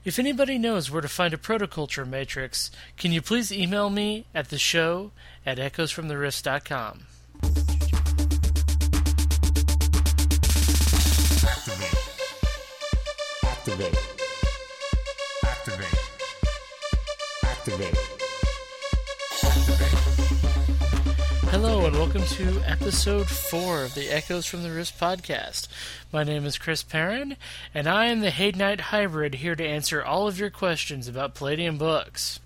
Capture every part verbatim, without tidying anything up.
If anybody knows where to find a protoculture matrix, can you please email me at the show at echoes from the rift dot com. Activate. Activate. Activate. Activate. Hello and welcome to episode four of the Echoes from the Rift podcast. My name is Chris Perrin, and I am the Haydnite Hybrid here to answer all of your questions about Palladium books.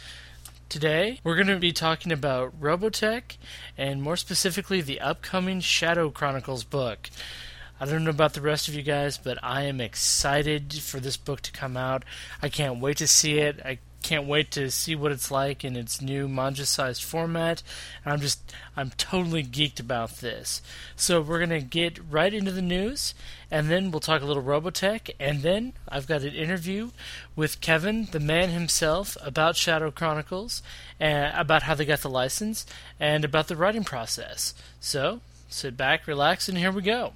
Today, we're going to be talking about Robotech, and more specifically, the upcoming Shadow Chronicles book. I don't know about the rest of you guys, but I am excited for this book to come out. I can't wait to see it. I can't wait to see what it's like in its new manga-sized format. I'm just, I'm totally geeked about this. So we're going to get right into the news, and then we'll talk a little Robotech, and then I've got an interview with Kevin, the man himself, about Shadow Chronicles, and about how they got the license, and about the writing process. So, sit back, relax, and here we go.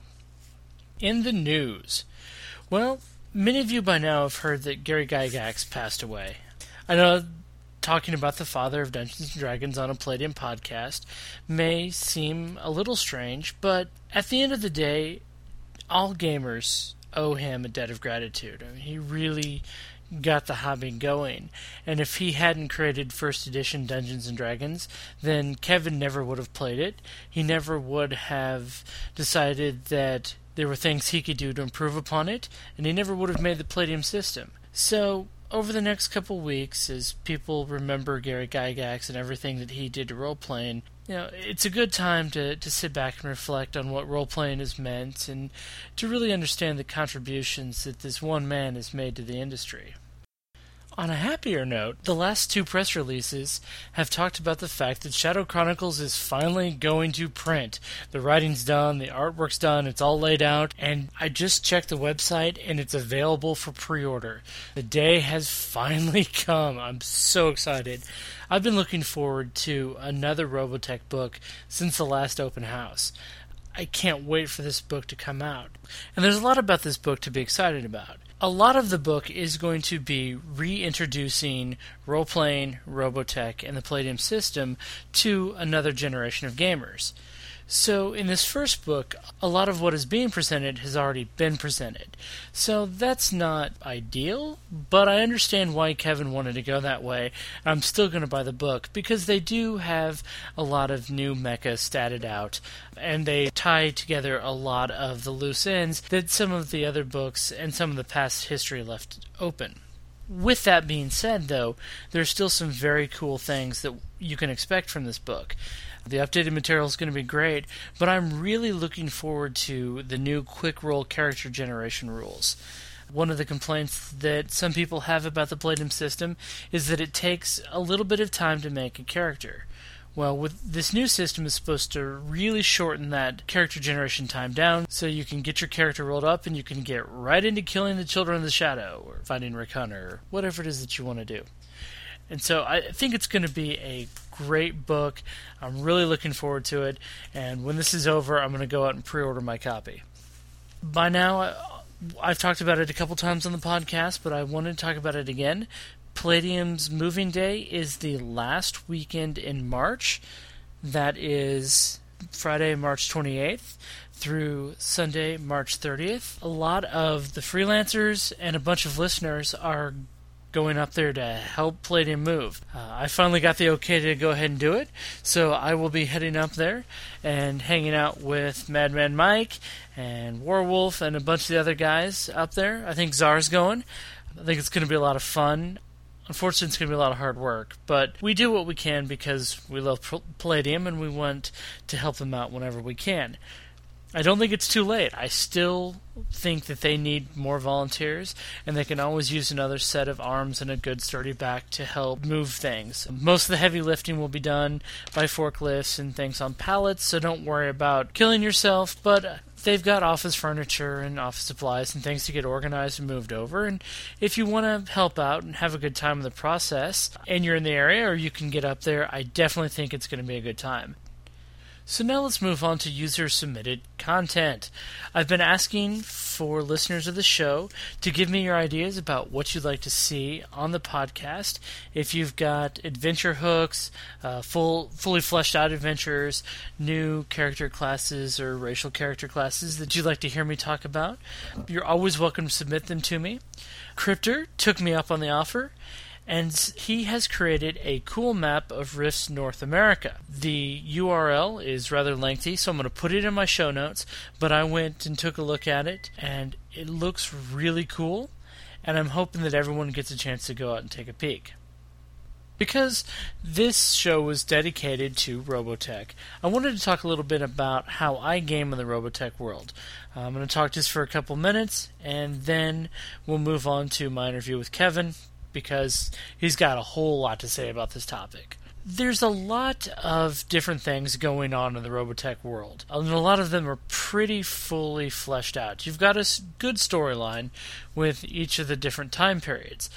In the news. Well, many of you by now have heard that Gary Gygax passed away. I know talking about the father of Dungeons and Dragons on a Palladium podcast may seem a little strange, but at the end of the day, all gamers owe him a debt of gratitude. I mean, he really got the hobby going, and if he hadn't created first edition Dungeons and Dragons, then Kevin never would have played it. He never would have decided that there were things he could do to improve upon it, and he never would have made the Palladium system. So, over the next couple weeks, as people remember Gary Gygax and everything that he did to role-playing, you know, it's a good time to, to sit back and reflect on what role-playing has meant and to really understand the contributions that this one man has made to the industry. On a happier note, the last two press releases have talked about the fact that Shadow Chronicles is finally going to print. The writing's done, the artwork's done, it's all laid out, and I just checked the website and it's available for pre-order. The day has finally come. I'm so excited. I've been looking forward to another Robotech book since the last open house. I can't wait for this book to come out. And there's a lot about this book to be excited about. A lot of the book is going to be reintroducing role-playing, Robotech, and the Palladium system to another generation of gamers. So in this first book, a lot of what is being presented has already been presented. So that's not ideal, but I understand why Kevin wanted to go that way. I'm still going to buy the book because they do have a lot of new mecha statted out, and they tie together a lot of the loose ends that some of the other books and some of the past history left open. With that being said, though, there's still some very cool things that you can expect from this book. The updated material is going to be great, but I'm really looking forward to the new quick roll character generation rules. One of the complaints that some people have about the Palladium system is that it takes a little bit of time to make a character. Well, with this new system is supposed to really shorten that character generation time down so you can get your character rolled up and you can get right into killing the Children of the Shadow or finding Rick Hunter or whatever it is that you want to do. And so I think it's going to be a great book. I'm really looking forward to it. And when this is over, I'm going to go out and pre-order my copy. By now, I've talked about it a couple times on the podcast, but I wanted to talk about it again. Palladium's moving day is the last weekend in March. That is Friday, March twenty-eighth through Sunday, March thirtieth. A lot of the freelancers and a bunch of listeners are going up there to help Palladium move. Uh, I finally got the okay to go ahead and do it, so I will be heading up there and hanging out with Madman Mike and Warwolf and a bunch of the other guys up there. I think Czar's going. I think it's going to be a lot of fun. Unfortunately, it's going to be a lot of hard work, but we do what we can because we love Palladium and we want to help them out whenever we can. I don't think it's too late. I still think that they need more volunteers, and they can always use another set of arms and a good sturdy back to help move things. Most of the heavy lifting will be done by forklifts and things on pallets, so don't worry about killing yourself, but they've got office furniture and office supplies and things to get organized and moved over, and if you want to help out and have a good time in the process, and you're in the area or you can get up there, I definitely think it's going to be a good time. So now let's move on to user-submitted content. I've been asking for listeners of the show to give me your ideas about what you'd like to see on the podcast. If you've got adventure hooks, uh, full, fully fleshed out adventures, new character classes or racial character classes that you'd like to hear me talk about, you're always welcome to submit them to me. Cryptor took me up on the offer, and he has created a cool map of Rifts North America. The U R L is rather lengthy, so I'm going to put it in my show notes, but I went and took a look at it, and it looks really cool, and I'm hoping that everyone gets a chance to go out and take a peek. Because this show was dedicated to Robotech, I wanted to talk a little bit about how I game in the Robotech world. I'm going to talk just for a couple minutes, and then we'll move on to my interview with Kevin, because he's got a whole lot to say about this topic. There's a lot of different things going on in the Robotech world, and a lot of them are pretty fully fleshed out. You've got a good storyline with each of the different time periods.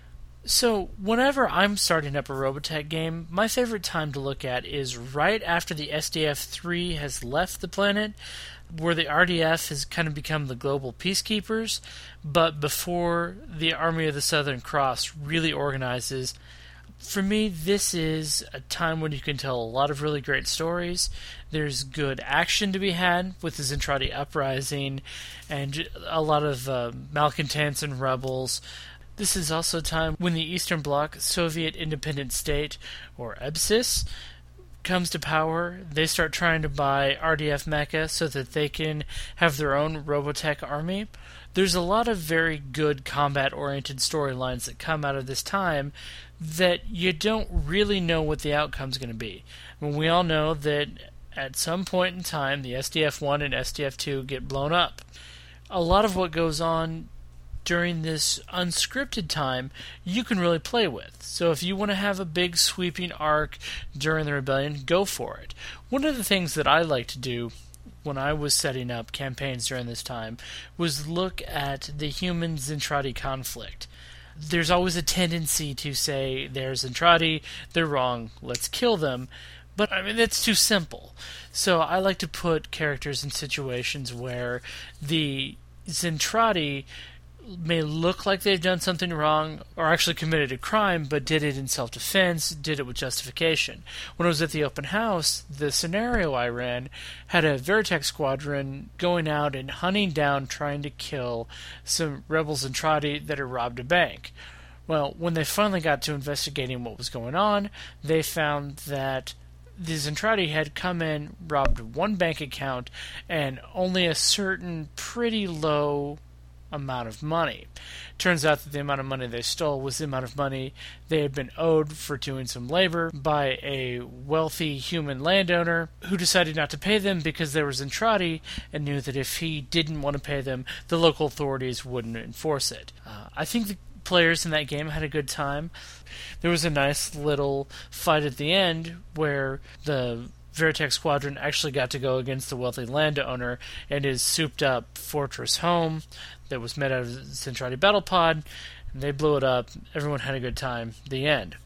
So, whenever I'm starting up a Robotech game, my favorite time to look at is right after the S D F three has left the planet, where the R D F has kind of become the global peacekeepers, but before the Army of the Southern Cross really organizes. For me, this is a time when you can tell a lot of really great stories. There's good action to be had with the Zentradi Uprising, and a lot of uh, malcontents and rebels. This is also a time when the Eastern Bloc Soviet Independent State, or E B S I S, comes to power. They start trying to buy R D F mecha so that they can have their own Robotech army. There's a lot of very good combat-oriented storylines that come out of this time that you don't really know what the outcome's going to be. I mean, we all know that at some point in time, the S D F one and S D F two get blown up. A lot of what goes on during this unscripted time, you can really play with. So if you want to have a big sweeping arc during the rebellion, go for it. One of the things that I like to do when I was setting up campaigns during this time was look at the human-Zentradi conflict. There's always a tendency to say, there's Zentradi, they're wrong, let's kill them. But, I mean, that's too simple. So I like to put characters in situations where the Zentradi may look like they've done something wrong or actually committed a crime, but did it in self-defense, did it with justification. When I was at the open house, the scenario I ran had a Veritech squadron going out and hunting down, trying to kill some rebels in Zentradi that had robbed a bank. Well, when they finally got to investigating what was going on, they found that the Zentradi had come in, robbed one bank account, and only a certain pretty low amount of money. Turns out that the amount of money they stole was the amount of money they had been owed for doing some labor by a wealthy human landowner who decided not to pay them because they were Zentradi and knew that if he didn't want to pay them, the local authorities wouldn't enforce it. Uh, I think the players in that game had a good time. There was a nice little fight at the end where the Veritech squadron actually got to go against the wealthy landowner and his souped-up fortress home that was made out of Zentradi Battle Pod. They blew it up. Everyone had a good time. The end.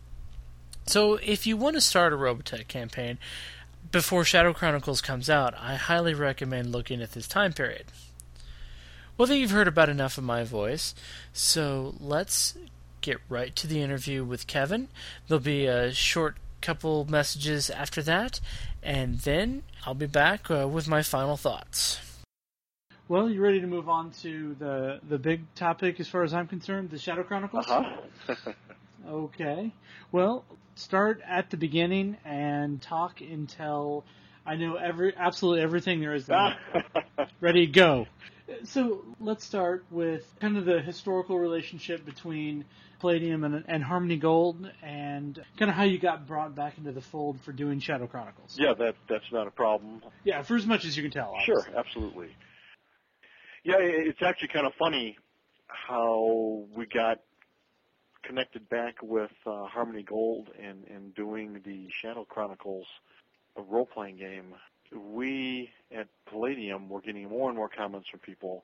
So if you want to start a Robotech campaign before Shadow Chronicles comes out, I highly recommend looking at this time period. Well, I think you've heard about enough of my voice, so let's get right to the interview with Kevin. There'll be a short couple messages after that, and then I'll be back uh, with my final thoughts. Well, you ready to move on to the the big topic as far as I'm concerned, the Shadow Chronicles? Uh-huh. Okay. Well, start at the beginning and talk until I know every absolutely everything there is to know. Ready, go. So let's start with kind of the historical relationship between Palladium and, and Harmony Gold, and kind of how you got brought back into the fold for doing Shadow Chronicles. Yeah, that that's not a problem. Yeah, for as much as you can tell. Obviously. Sure, absolutely. Yeah, it's actually kind of funny how we got connected back with uh, Harmony Gold and, and doing the Shadow Chronicles role-playing game. We at Palladium were getting more and more comments from people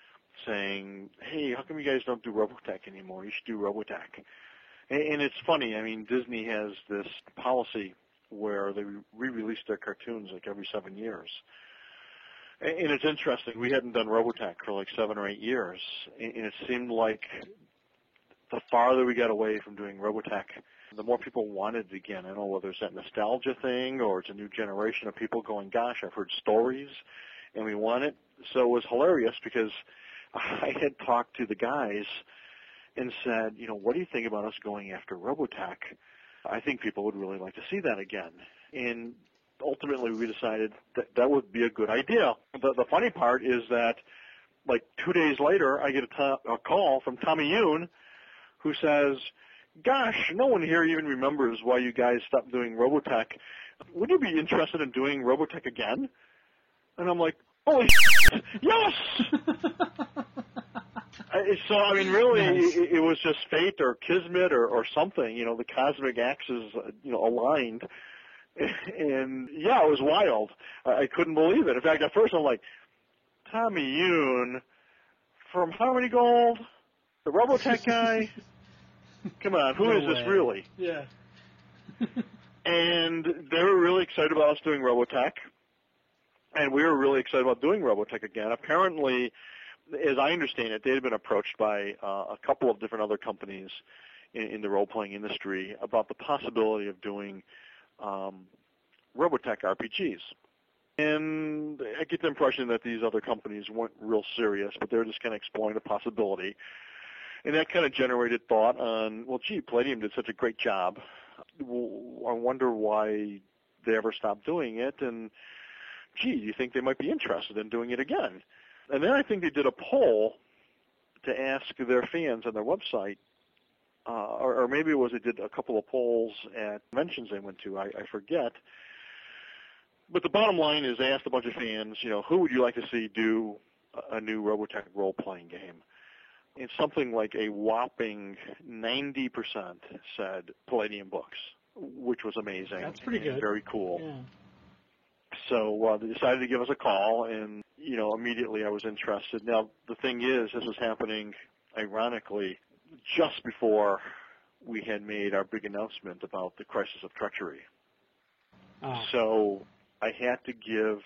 saying, hey, how come you guys don't do Robotech anymore? You should do Robotech. And, and it's funny. I mean, Disney has this policy where they re-released their cartoons like every seven years. And it's interesting. We hadn't done Robotech for like seven or eight years, and it seemed like the farther we got away from doing Robotech, the more people wanted it again. I don't know whether it's that nostalgia thing or it's a new generation of people going, gosh, I've heard stories, and we want it. So it was hilarious because I had talked to the guys and said, you know, what do you think about us going after Robotech? I think people would really like to see that again. And ultimately we decided that that would be a good idea. The, the funny part is that like two days later I get a, to- a call from Tommy Yoon who says, gosh, no one here even remembers why you guys stopped doing Robotech. Would you be interested in doing Robotech again? And I'm like, holy shit, yes! I- so, I mean, really, Nice. it, it was just fate or kismet or, or something. You know, the cosmic axes, uh, you know, aligned. And, yeah, it was wild. I, I couldn't believe it. In fact, at first I'm like, Tommy Yoon from Harmony Gold? The Robotech guy? Come on, who No is this way. really? Yeah. And they were really excited about us doing Robotech, and we were really excited about doing Robotech again. Apparently, as I understand it, they had been approached by uh, a couple of different other companies in, in the role-playing industry about the possibility of doing um, Robotech R P Gs. And I get the impression that these other companies weren't real serious, but they were just kind of exploring the possibility. And that kind of generated thought on, well, gee, Palladium did such a great job. I wonder why they ever stopped doing it. And, gee, do you think they might be interested in doing it again? And then I think they did a poll to ask their fans on their website, uh, or, or maybe it was they did a couple of polls at conventions they went to. I, I forget. But the bottom line is they asked a bunch of fans, you know, who would you like to see do a new Robotech role-playing game? And something like a whopping ninety percent said Palladium Books, which was amazing. That's pretty and good. Very cool. Yeah. So uh, they decided to give us a call, and, you know, immediately I was interested. Now, the thing is, this was happening, ironically, just before we had made our big announcement about the Crisis of Treachery. Oh. So I had to give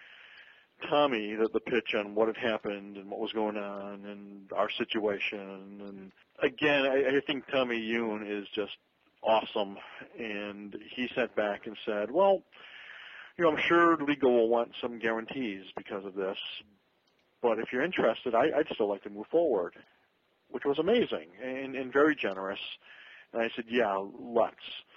Tommy the, the pitch on what had happened and what was going on and our situation. And again, I, I think Tommy Yoon is just awesome. And he sat back and said, well, you know, I'm sure legal will want some guarantees because of this, but if you're interested, I, I'd still like to move forward, which was amazing and, and very generous. And I said, yeah, let's.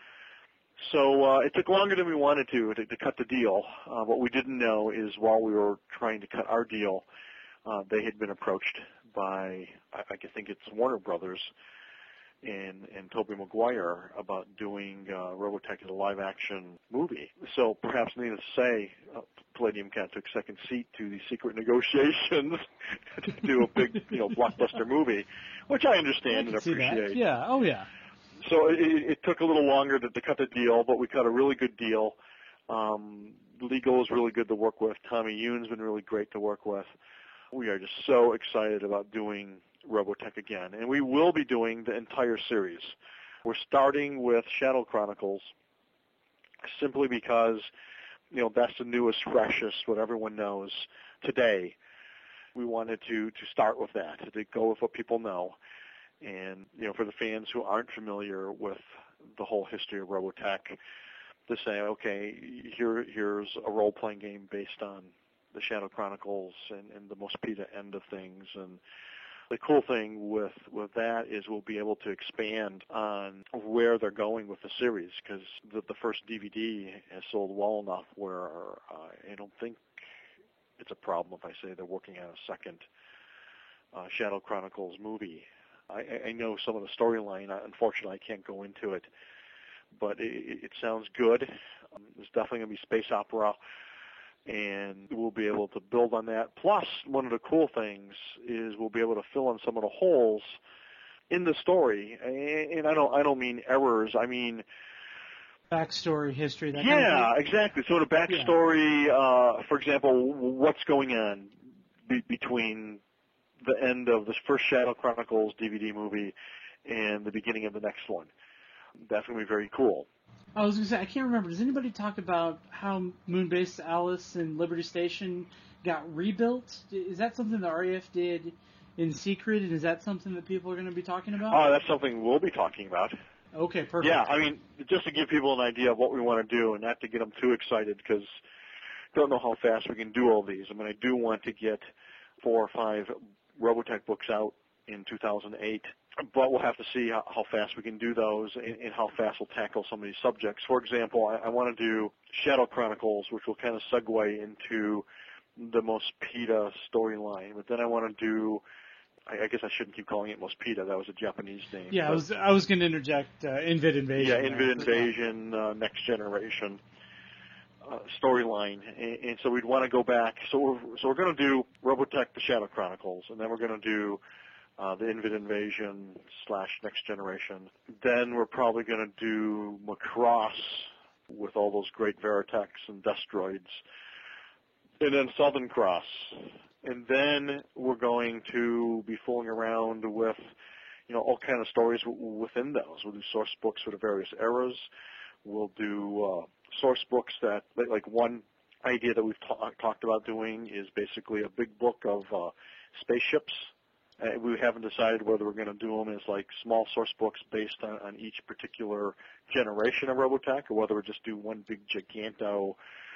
So uh, it took longer than we wanted to to, to cut the deal. Uh, what we didn't know is while we were trying to cut our deal, uh, they had been approached by, I, I think it's Warner Brothers and, and Tobey Maguire about doing uh, Robotech as a live-action movie. So perhaps needless to say, uh, Palladium Cat took second seat to the secret negotiations to do a big, you know, blockbuster movie, which I understand I and can see appreciate. that. Yeah. Oh, yeah. So it, it took a little longer to, to cut the deal, but we cut a really good deal. Um, legal is really good to work with. Tommy Yoon's been really great to work with. We are just so excited about doing Robotech again, and we will be doing the entire series. We're starting with Shadow Chronicles simply because, you know, that's the newest, freshest, what everyone knows today. We wanted to, to start with that, to go with what people know. And, you know, for the fans who aren't familiar with the whole history of Robotech, to say, okay, here here's a role-playing game based on the Shadow Chronicles and, and the Mospeada end of things. And the cool thing with, with that is we'll be able to expand on where they're going with the series, because the, the first D V D has sold well enough where uh, I don't think it's a problem if I say they're working on a second uh, Shadow Chronicles movie. I, I know some of the storyline. Unfortunately, I can't go into it, but it, it sounds good. Um, there's definitely going to be space opera, and we'll be able to build on that. Plus, one of the cool things is we'll be able to fill in some of the holes in the story, and, and I don't I don't mean errors. I mean backstory, history. That yeah, kind of thing. exactly. So the backstory, yeah. uh, for example, what's going on be- between the end of the first Shadow Chronicles D V D movie and the beginning of the next one. That's going to be very cool. I was going to say, I can't remember. Does anybody talk about how Moonbase Alice and Liberty Station got rebuilt? Is that something the R A F did in secret, and is that something that people are going to be talking about? Oh, that's something we'll be talking about. Okay, perfect. Yeah, I mean, just to give people an idea of what we want to do and not to get them too excited because I don't know how fast we can do all these. I mean, I do want to get four or five Robotech books out in two thousand eight, but we'll have to see how, how fast we can do those and, and how fast we'll tackle some of these subjects. For example, I, I want to do Shadow Chronicles, which will kind of segue into the Mospeada storyline, but then I want to do, I, I guess I shouldn't keep calling it Mospeada, that was a Japanese name. Yeah, but, I was I was going to interject uh, Invid Invasion. Yeah, there. Invid Invasion, uh, Next Generation uh, storyline, and, and so we'd want to go back. So we're so we're going to do Robotech: The Shadow Chronicles, and then we're going to do uh, the Invid Invasion slash Next Generation. Then we're probably going to do Macross with all those great Veritechs and Destroids, and then Southern Cross, and then we're going to be fooling around with, you know, all kind of stories w- within those. We'll do source books for the various eras. We'll do uh, source books that, like, like one idea that we've ta- talked about doing is basically a big book of uh, spaceships. Uh, we haven't decided whether we're going to do them as like small source books based on, on each particular generation of Robotech, or whether we just do one big giganto.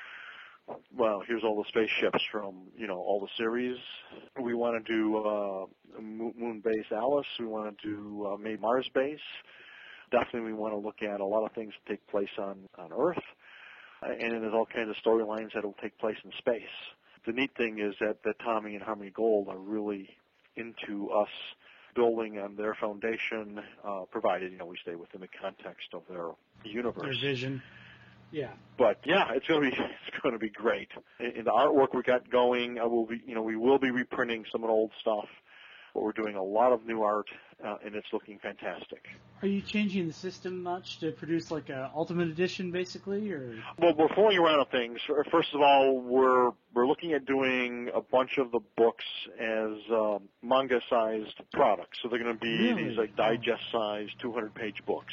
Well, here's all the spaceships from, you know, all the series. We want to do uh, Moon Base Alice. We want to do uh, maybe Mars Base. Definitely we want to look at a lot of things that take place on, on Earth. Uh, and then there's all kinds of storylines that will take place in space. The neat thing is that, that Tommy and Harmony Gold are really into us building on their foundation, uh, provided, you know, we stay within the context of their universe. Their vision. Yeah. But yeah, it's going to be it's going to be great. In, in the artwork we got going, I will be, you know, we will be reprinting some of the old stuff, but we're doing a lot of new art, uh, and it's looking fantastic. Are you changing the system much to produce like a Ultimate Edition, basically, or? Well, we're fooling around with things. First of all, we're we're looking at doing a bunch of the books as um, manga-sized products. So they're going to be Really? these like digest-sized two hundred page books.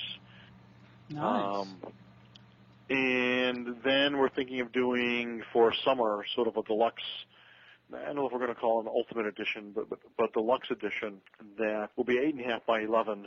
Nice. Um, and then we're thinking of doing for summer sort of a deluxe, I don't know if we're going to call it an ultimate edition, but, but, but deluxe edition that will be eight and a half by eleven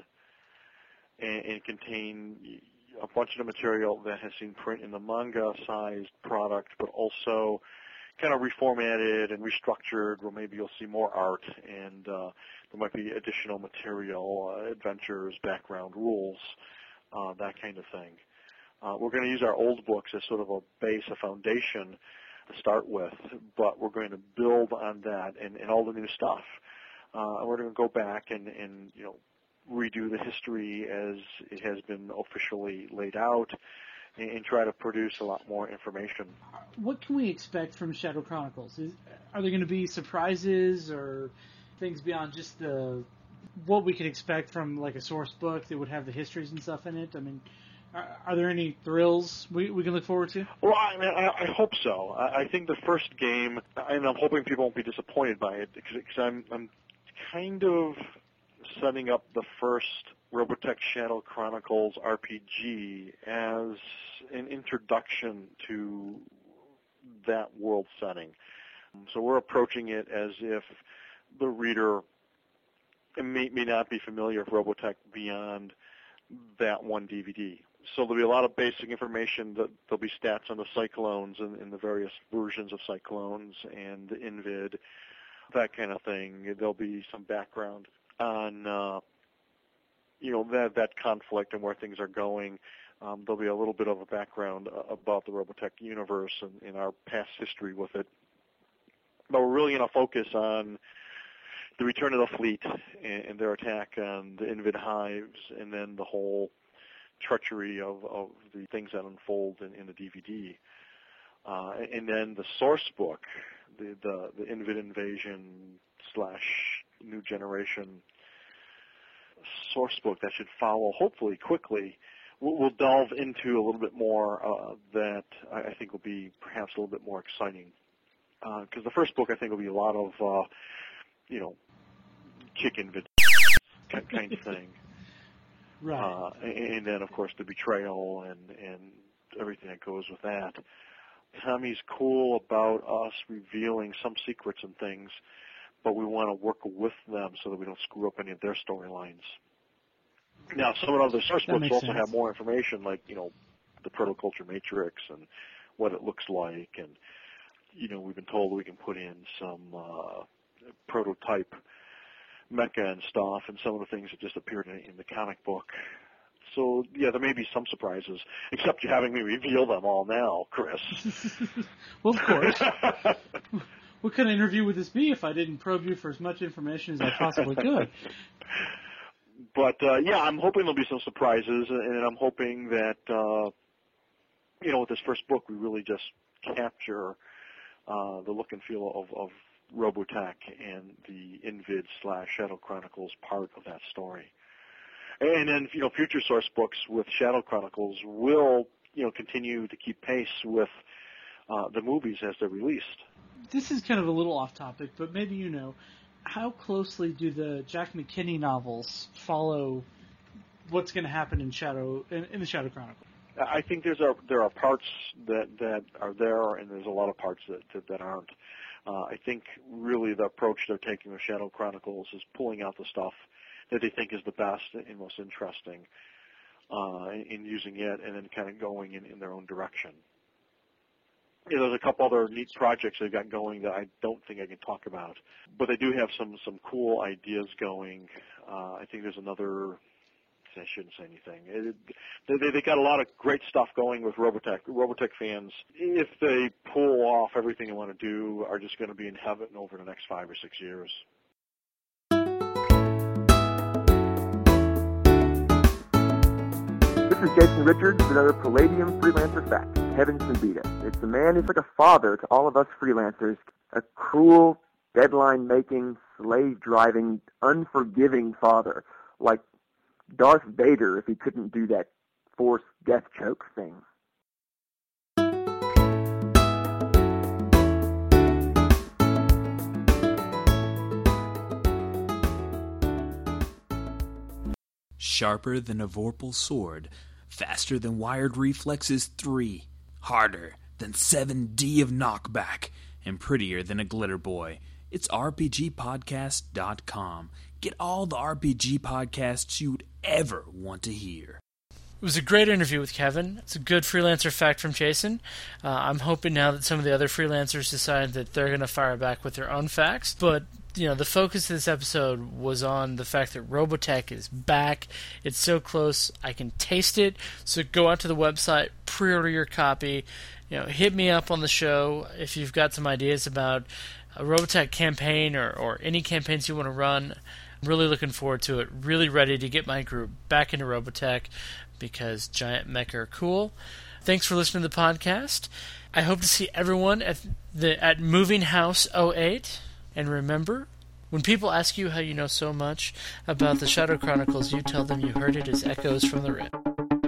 and, and contain a bunch of the material that has seen print in the manga-sized product, but also kind of reformatted and restructured where maybe you'll see more art and uh, there might be additional material, uh, adventures, background rules, uh, that kind of thing. Uh, we're going to use our old books as sort of a base, a foundation to start with, but we're going to build on that and, and all the new stuff. Uh, we're going to go back and, and, you know, redo the history as it has been officially laid out and, and try to produce a lot more information. What can we expect from Shadow Chronicles? Is, are there going to be surprises or things beyond just the what we could expect from like a source book that would have the histories and stuff in it? I mean, are, are there any thrills we, we can look forward to? Well, I, mean, I, I hope so. I, I think the first game, and I'm hoping people won't be disappointed by it, because I'm, I'm kind of setting up the first Robotech Shadow Chronicles R P G as an introduction to that world setting. So we're approaching it as if the reader may, may not be familiar with Robotech beyond that one D V D. So there'll be a lot of basic information. That there'll be stats on the Cyclones and, and the various versions of Cyclones and Invid, that kind of thing. There'll be some background on, uh, you know, that that conflict and where things are going. Um, there'll be a little bit of a background uh, about the Robotech universe and, and our past history with it. But we're really going to focus on the return of the fleet and, and their attack on the Invid hives, and then the whole treachery of, of the things that unfold in, in the D V D. Uh, and then the source book, the, the, the Invid Invasion slash New Generation source book that should follow hopefully quickly, we'll, we'll delve into a little bit more uh, that I think will be perhaps a little bit more exciting. Because uh, the first book I think will be a lot of, uh, you know, chicken vid kind of thing. Right. Uh, and, and then, of course, the betrayal and, and everything that goes with that. Tommy's cool about us revealing some secrets and things, but we want to work with them so that we don't screw up any of their storylines. Now, some of the other source That books makes also sense. have more information, like, you know, the protoculture matrix and what it looks like. And, you know, we've been told we can put in some uh, prototype mecha and stuff and some of the things that just appeared in, in the comic book. So, yeah, there may be some surprises, except you're having me reveal them all now, Chris. Well, of course. What kind of interview would this be if I didn't probe you for as much information as I possibly could? But, uh, yeah, I'm hoping there'll be some surprises, and I'm hoping that, uh, you know, with this first book, we really just capture uh, the look and feel of, of Robotech and the Invid slash Shadow Chronicles part of that story. And then, you know, future source books with Shadow Chronicles will, you know, continue to keep pace with uh, the movies as they're released. This is kind of a little off topic, but maybe you know, how closely do the Jack McKinney novels follow what's going to happen in Shadow in, in the Shadow Chronicles? I think there's a, there are parts that, that are there, and there's a lot of parts that, that, that aren't. Uh, I think really the approach they're taking with Shadow Chronicles is pulling out the stuff that they think is the best and most interesting uh, in, in using it, and then kind of going in, in their own direction. You know, there's a couple other neat projects they've got going that I don't think I can talk about, but they do have some, some cool ideas going. Uh, I think there's another, I shouldn't say anything. It, they, they got a lot of great stuff going with Robotech. Robotech fans, if they pull off everything they want to do, are just going to be in heaven over the next five or six years. This is Jason Richards with another Palladium Freelancer Fact. Kevin Simbita. It's a man who's like a father to all of us freelancers, a cruel, deadline-making, slave-driving, unforgiving father, like Darth Vader if he couldn't do that forced death choke thing. Sharper than a Vorpal sword, faster than wired reflexes three, harder than seven D of knockback, and prettier than a glitter boy. It's R P G podcast dot com. Get all the R P G podcasts you'd ever want to hear. It was a great interview with Kevin. It's a good freelancer fact from Jason. Uh, I'm hoping now that some of the other freelancers decide that they're going to fire back with their own facts. But, you know, the focus of this episode was on the fact that Robotech is back. It's so close, I can taste it. So go out to the website, pre-order your copy. You know, hit me up on the show if you've got some ideas about a Robotech campaign or, or any campaigns you want to run. I'm really looking forward to it. Really ready to get my group back into Robotech because giant mecha are cool. Thanks for listening to the podcast. I hope to see everyone at the at Moving House oh eight. And remember, when people ask you how you know so much about the Shadow Chronicles, you tell them you heard it as echoes from the Rip.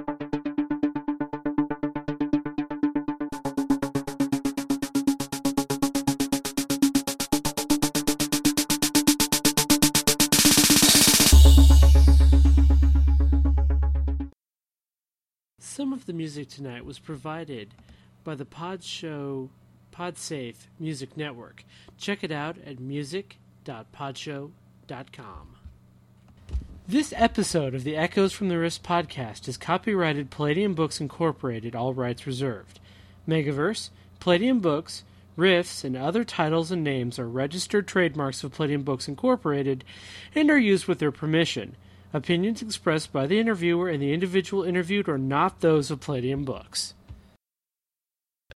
Some of the music tonight was provided by the Pod Show PodSafe Music Network. Check it out at music dot podshow dot com. This episode of the Echoes from the Rift podcast is copyrighted Palladium Books Incorporated, all rights reserved. Megaverse, Palladium Books, Rifts, and other titles and names are registered trademarks of Palladium Books Incorporated and are used with their permission. Opinions expressed by the interviewer and the individual interviewed are not those of Palladium Books.